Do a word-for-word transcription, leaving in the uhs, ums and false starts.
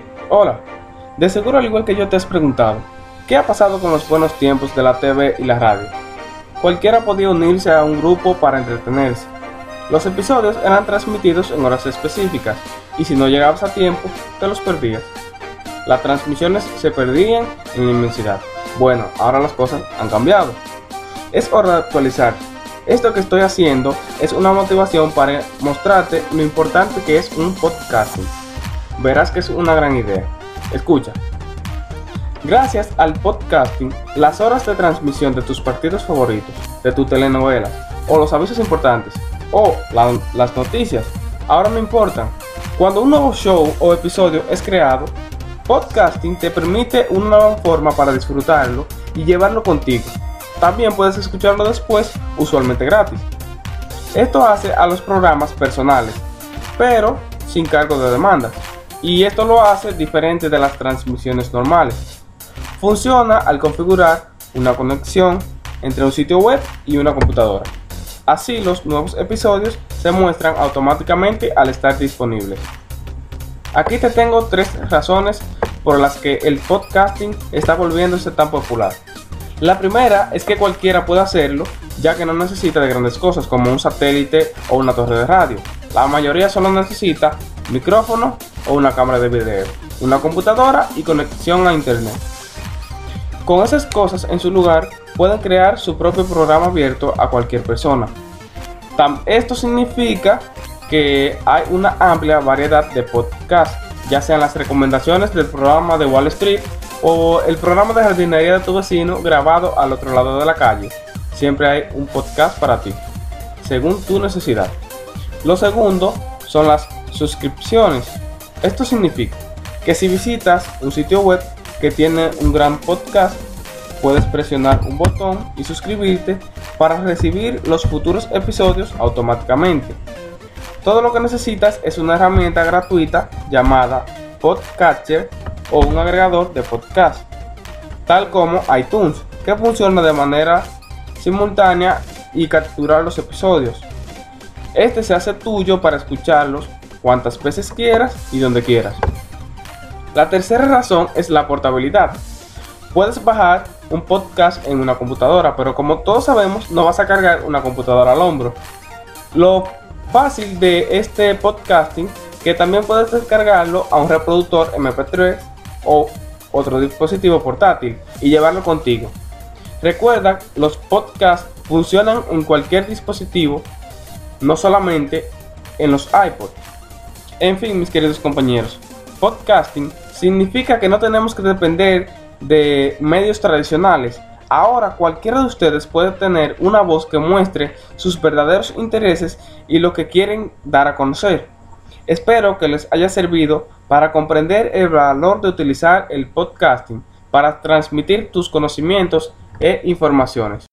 Hola, de seguro al igual que yo te has preguntado, ¿qué ha pasado con los buenos tiempos de la T V y la radio? Cualquiera podía unirse a un grupo para entretenerse. Los episodios eran transmitidos en horas específicas y si no llegabas a tiempo, te los perdías. Las transmisiones se perdían en la inmensidad. Bueno, ahora las cosas han cambiado. Es hora de actualizar. Esto que estoy haciendo es una motivación para mostrarte lo importante que es un podcasting. Verás que es una gran idea. Escucha. Gracias al podcasting, las horas de transmisión de tus partidos favoritos, de tu telenovela, o los avisos importantes, o la, las noticias, ahora no importan. Cuando un nuevo show o episodio es creado, podcasting te permite una nueva forma para disfrutarlo y llevarlo contigo. También puedes escucharlo después, usualmente gratis. Esto hace a los programas personales, pero sin cargo de demanda. Y esto lo hace diferente de las transmisiones normales. Funciona al configurar una conexión entre un sitio web y una computadora. Así los nuevos episodios se muestran automáticamente al estar disponibles. Aquí te tengo tres razones por las que el podcasting está volviéndose tan popular. La primera es que cualquiera puede hacerlo, ya que no necesita de grandes cosas como un satélite o una torre de radio. La mayoría solo necesita micrófono o una cámara de video, una computadora y conexión a internet. Con esas cosas en su lugar, pueden crear su propio programa abierto a cualquier persona. Esto significa que hay una amplia variedad de podcasts, ya sean las recomendaciones del programa de Wall Street o el programa de jardinería de tu vecino grabado al otro lado de la calle. Siempre hay un podcast para ti, según tu necesidad. Lo segundo son las suscripciones. Esto significa que si visitas un sitio web que tiene un gran podcast, puedes presionar un botón y suscribirte para recibir los futuros episodios automáticamente. Todo lo que necesitas es una herramienta gratuita llamada Podcatcher o un agregador de podcast, tal como iTunes, que funciona de manera simultánea y capturar los episodios. Este se hace tuyo para escucharlos cuantas veces quieras y donde quieras. La tercera razón es la portabilidad. Puedes bajar un podcast en una computadora, pero como todos sabemos, no vas a cargar una computadora al hombro. Lo fácil de este podcasting que también puedes descargarlo a un reproductor eme pe tres o otro dispositivo portátil y llevarlo contigo. Recuerda, los podcasts funcionan en cualquier dispositivo, no solamente en los iPods. En fin, mis queridos compañeros, podcasting significa que no tenemos que depender de medios tradicionales. Ahora cualquiera de ustedes puede tener una voz que muestre sus verdaderos intereses y lo que quieren dar a conocer. Espero que les haya servido para comprender el valor de utilizar el podcasting para transmitir tus conocimientos e informaciones.